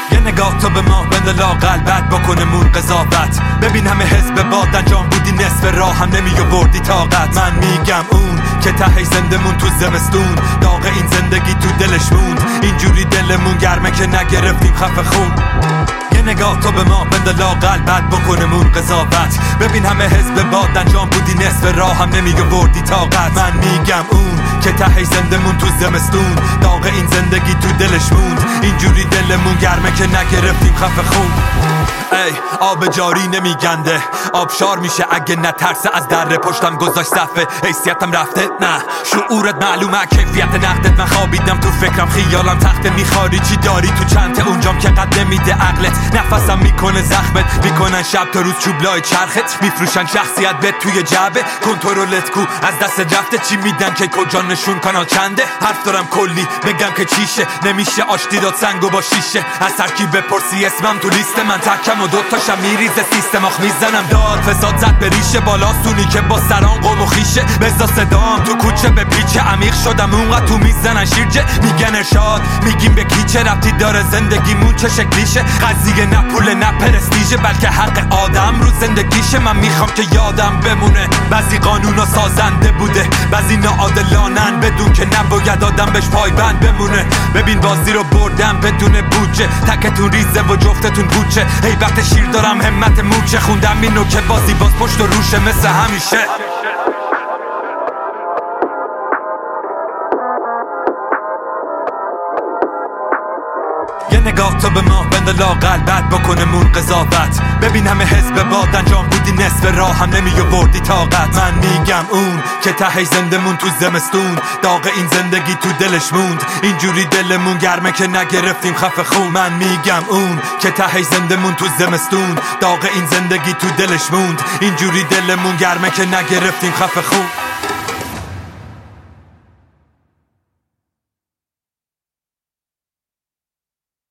یه نگاه تو به ما بنده لااقل بعد بکنمون قضاوت. ببین همه حزب باد انجام بودی نصف راه هم نمی‌آوردی طاقت. من میگم اون که ته زندمون تو زمستون، داغ این زندگی تو دلش موند. اینجوری دلمون گرمه که نگرفتیم خفه خون. یه نگاه تو به ما بنده لااقل بعد بکنمون قضاوت. ببین همه حزب باد انجام بودی نصف راه هم نمی‌آوردی طاقت. من میگم اون که ته زندمون تو زمستون، داغ این زندگی تو دلش موند. اینجوری دلمون گرمه که نگرفتیم خفه خون. ای آب جاری نمیگنده، آبشار میشه اگه نترسه از دره پشتم گذاشت صفه. حیثیتم رفته نه شعورت معلومه، کیفیت نقدت من خوابیدم تو فکرم خیالم تخته. میخواری چی داری تو چنته اونجام که قد نمیده عقلت. نفسم میکنه زخمت، میکنن شب تا روز چوبلای چرخت. میفروشن شخصیت به توی جعبه، کنترلت کو از دست رفته. چی میدن که کجا نشون کانال چنده. حرف دارم کلی بگم که چیشه، نمیشه آشتی داد سنگو با شیشه. از ترکیب بپرسی اسمم تو لیست من تکم و دوتاشم میریزه سیستم. آخ میزنم داد فساد زد به ریشه، بالاستونی که با سران قوم و خیشه. بزا صدام تو کوچه به پیچه عمیق شدم اونقدر تو میزنن شیرجه. میگن ارشاد میگیم به کی چه ربطی داره زندگیمون چه شکلیشه. قضیه نه پول نه پرستیژه بلکه حق آدم رو زندگیشه. من میخوام که یادم بمونه بعضی قانونا سازنده بوده، بعضی ناعادلانن بدون که نباید آدم بهش پایبند بمونه. ببین بازی رو بردم بدون بودجه، تکتون ریزه و جفتتون پوچه. ای وقت شیر دارم همت مورچه، خوندم اینو که بازی باز پشت و روشه مثل همیشه. یه نگاه تو به ما بنده لااقل بعد بکنمون قضاوت. ببین همه حزب باد انجام بودی نصف راه هم نمی‌آوردی طاقت. من میگم اون که ته زندمون تو زمستون، داغ این زندگی تو دلش موند. اینجوری دلمون گرمه که نگرفتیم خفه خون. من میگم اون که ته زندمون تو زمستون، داغ این زندگی تو دلش موند. اینجوری دلمون گرمه که نگرفتیم خفه خون.